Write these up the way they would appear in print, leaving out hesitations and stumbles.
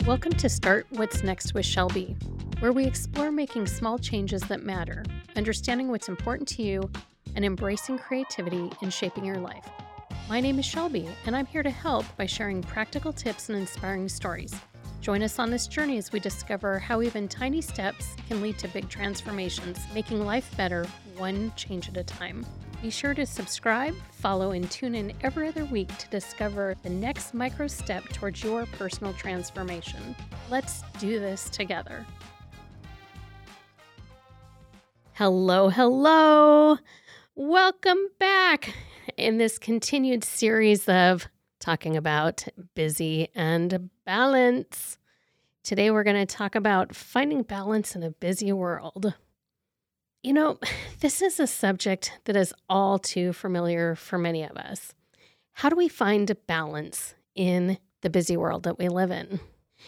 Welcome to Start What's Next with Shelby, where we explore making small changes that matter, understanding what's important to you, and embracing creativity in shaping your life. My name is Shelby, and I'm here to help by sharing practical tips and inspiring stories. Join us on this journey as we discover how even tiny steps can lead to big transformations, making life better one change at a time. Be sure to subscribe, follow, and tune in every other week to discover the next micro step towards your personal transformation. Let's do this together. Hello. Welcome back in this continued series of talking about busy and balance. Today we're going to talk about finding balance in a busy world. You know, this is a subject that is all too familiar for many of us. How do we find balance in the busy world that we live in?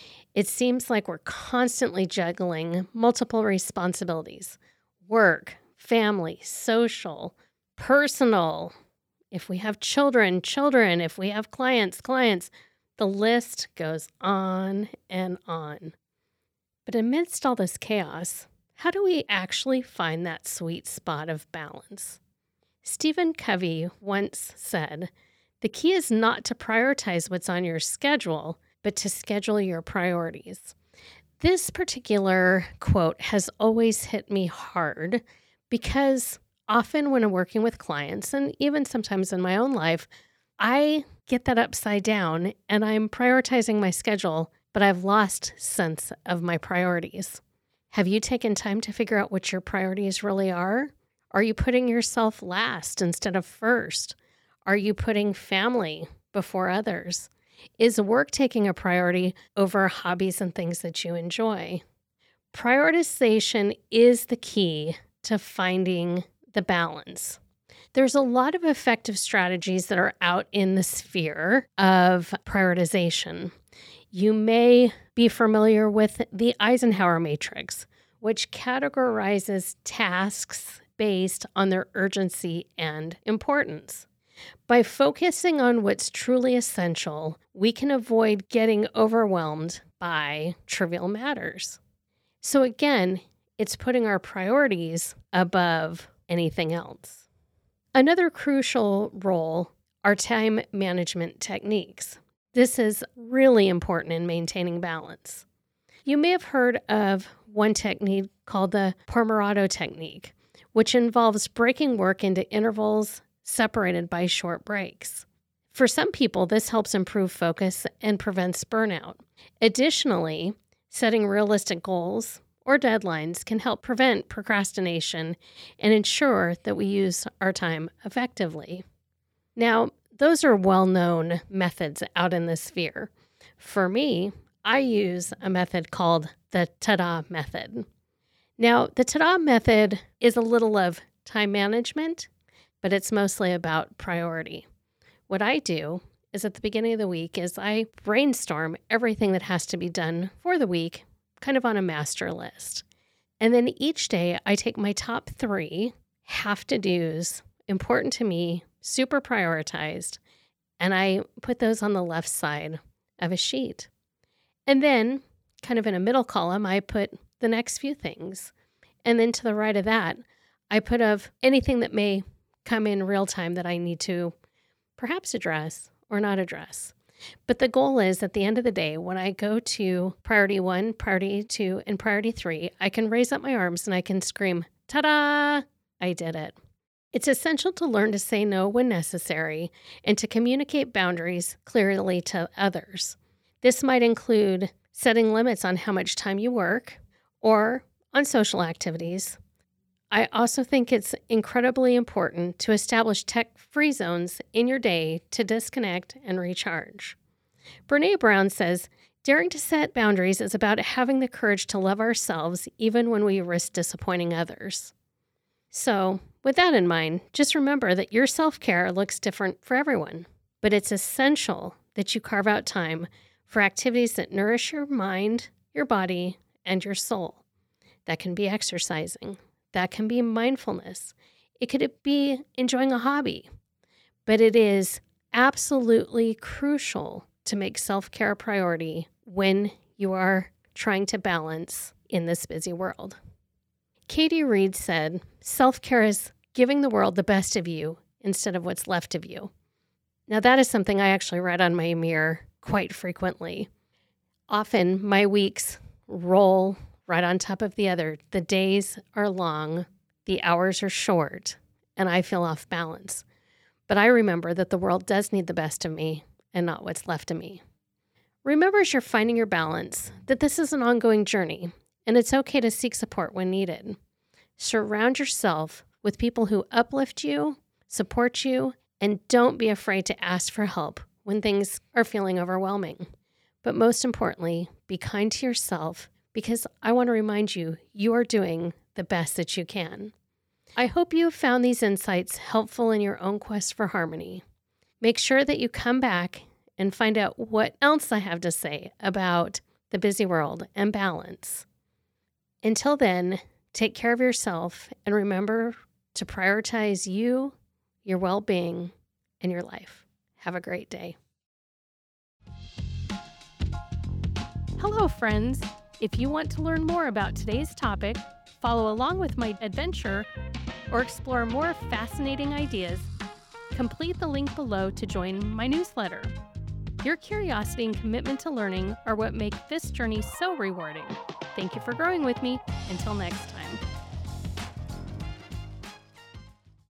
It seems like we're constantly juggling multiple responsibilities: work, family, social, personal. If we have children. If we have clients. The list goes on and on. But amidst all this chaos, how do we actually find that sweet spot of balance? Stephen Covey once said, "The key is not to prioritize what's on your schedule, but to schedule your priorities." This particular quote has always hit me hard because often when I'm working with clients, and even sometimes in my own life, I get that upside down and I'm prioritizing my schedule, but I've lost sense of my priorities. Have you taken time to figure out what your priorities really are? Are you putting yourself last instead of first? Are you putting family before others? Is work taking a priority over hobbies and things that you enjoy? Prioritization is the key to finding the balance. There's a lot of effective strategies that are out in the sphere of prioritization. You may be familiar with the Eisenhower Matrix, which categorizes tasks based on their urgency and importance. By focusing on what's truly essential, we can avoid getting overwhelmed by trivial matters. So again, it's putting our priorities above anything else. Another crucial role are time management techniques. This is really important in maintaining balance. You may have heard of one technique called the Pomodoro technique, which involves breaking work into intervals separated by short breaks. For some people, this helps improve focus and prevents burnout. Additionally, setting realistic goals or deadlines can help prevent procrastination and ensure that we use our time effectively. Now, those are well-known methods out in the sphere. For me, I use a method called the TADA method. Now, the TADA method is a little of time management, but it's mostly about priority. What I do is at the beginning of the week is I brainstorm everything that has to be done for the week, kind of on a master list. And then each day I take my top 3 have-to-dos, important to me, super prioritized, and I put those on the left side of a sheet. And then, kind of in a middle column, I put the next few things. And then to the right of that, I put of anything that may come in real time that I need to perhaps address or not address. But the goal is at the end of the day, when I go to priority 1, priority 2, and priority 3, I can raise up my arms and I can scream, "Ta-da! I did it." It's essential to learn to say no when necessary and to communicate boundaries clearly to others. This might include setting limits on how much time you work or on social activities. I also think it's incredibly important to establish tech-free zones in your day to disconnect and recharge. Brené Brown says, "Daring to set boundaries is about having the courage to love ourselves even when we risk disappointing others." So, with that in mind, just remember that your self-care looks different for everyone, but it's essential that you carve out time for activities that nourish your mind, your body, and your soul. That can be exercising. That can be mindfulness. It could be enjoying a hobby. But it is absolutely crucial to make self-care a priority when you are trying to balance in this busy world. Katie Reed said, "Self-care is giving the world the best of you instead of what's left of you." Now, that is something I actually write on my mirror quite frequently. Often, my weeks roll right on top of the other. The days are long, the hours are short, and I feel off balance. But I remember that the world does need the best of me and not what's left of me. Remember, as you're finding your balance, that this is an ongoing journey, and it's okay to seek support when needed. Surround yourself with people who uplift you, support you, and don't be afraid to ask for help when things are feeling overwhelming. But most importantly, be kind to yourself, because I want to remind you, you are doing the best that you can. I hope you have found these insights helpful in your own quest for harmony. Make sure that you come back and find out what else I have to say about the busy world and balance. Until then, take care of yourself and remember to prioritize you, your well-being, and your life. Have a great day. Hello, friends. If you want to learn more about today's topic, follow along with my adventure, or explore more fascinating ideas, complete the link below to join my newsletter. Your curiosity and commitment to learning are what make this journey so rewarding. Thank you for growing with me. Until next time.